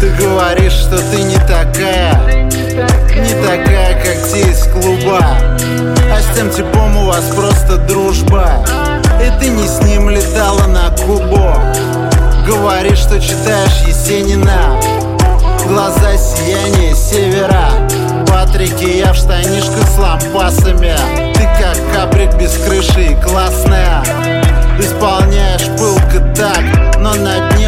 Ты говоришь, что ты не такая, как те из клуба. А с тем типом у вас просто дружба, и ты не с ним летала на Кубу. Говоришь, что читаешь Есенина, глаза сияние севера. Патрики, я в штанишках с лампасами. Ты как каприк без крыши и классная. Исполняешь пылко так, но на дне